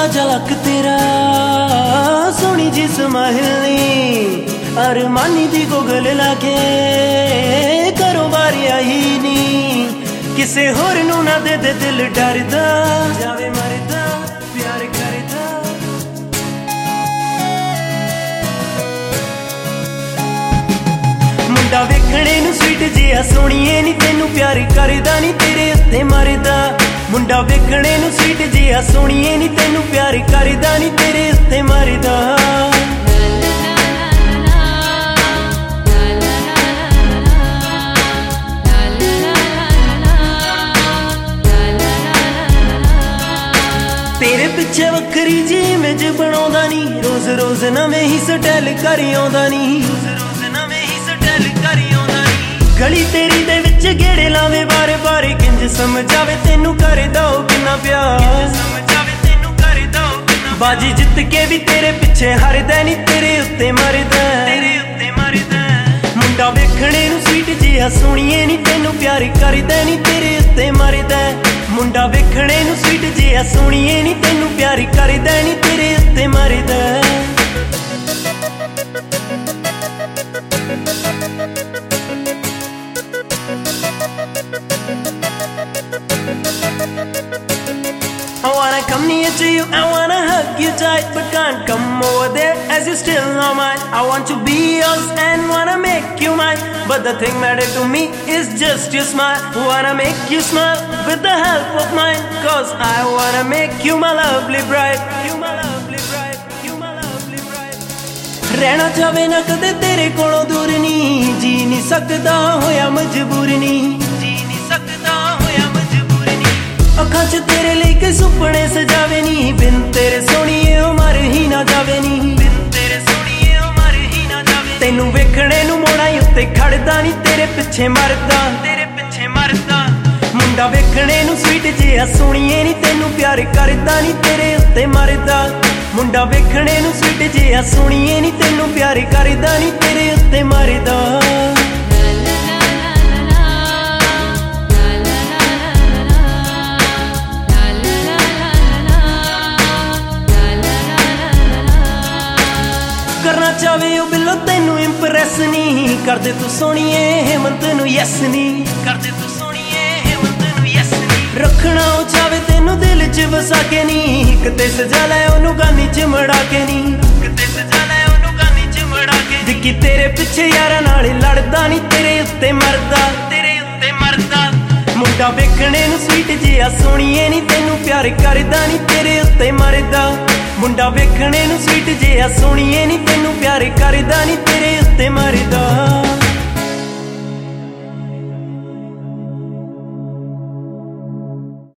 झलक तेरा सोनी जी समाहिलनी अरमानी दी गोगल लागे करो बारी आई नी किसे होर नू ना दे दे दिल डरदा जावे मरदा प्यार करदा मुंडा वेखणे नू स्वीट जिहा सोहणीए नी तैनू प्यार करदा नी तेरे उत्ते मरदा मुंडा वेखणे नू स्वीट जिहा सोहणीए नी तैनू प्यार करदा नी तेरे उत्ते मरदा तेरे पिछे वखरी जी इमेज बनाउंदा नी रोज रोज नवें ही स्टाइल करी आउंदा नी गली तेरी दे विच गेड़े लावे बारे बारे किंज समझावे तैनू करदा ओ किन्ना प्यार बाजी जित के भी तेरे पिछे हारदा नी तेरे उत्ते मरदा मुंडा वेखणे नू स्वीट जिहा सोहणीए नी तैनू प्यार करदा नी तेरे उत्ते मरदा मुंडा वेखणे नू स्वीट जिहा सोहणीए नी तैनू प्यार करदा नी तेरे उत्ते मरदा I wanna come near to you, I wanna hug you tight, but can't come over there as you're still on mine. I want to be yours and wanna make you mine, but the thing matter to me is just your smile. Wanna make you smile with the help of mine, cause I wanna make you my lovely bride. You my lovely bride, you my lovely bride. रहना चाहे ना कदे तेरे कोलों दूर नी जी नहीं सकदा होया मजबूर नी अखां च तेरे लिए के सुपने सजावे नी बिन तेरे सोहणीए उमर ही ना जावे नी तैनू वेखणे नू मोड़ा उत्ते खड़दा नी तेरे पिछे मरदा मुंडा वेखणे नू स्वीट जिहा सोहणीए नी तैनू प्यार करदा नी तेरे उत्ते मरदा मुंडा वेखणे नू स्वीट जिहा सोहणीए नी तैनू प्यार करदा नी तेरे उत्ते मरदा करना चाहे ओ बिलो तैनू इंप्रेस नहीं कर दे तू सोहणीए हेमंत नू यस नहीं कर दे तू सोहणीए हेमंत नू यस नहीं रखना ओ चाहे तैनू दिल च वसा के नहीं किते सजा लै ओनू गानी च मड़ा के नहीं किते सजा लै ओनू गानी च मड़ा के दिक्की तेरे पिछे यारां नाल लड़दा नहीं तेरे उत्ते मरदा मुंडा वेखणे नू स्वीट जिहा सोहणीए नी तैनू प्यार करदा नहीं तेरे उत्ते मरदा मुंडा वेखणे नू स्वीट जिहा सोहणीए नी तैनू प्यार करदा नी तेरे उत्ते मरदा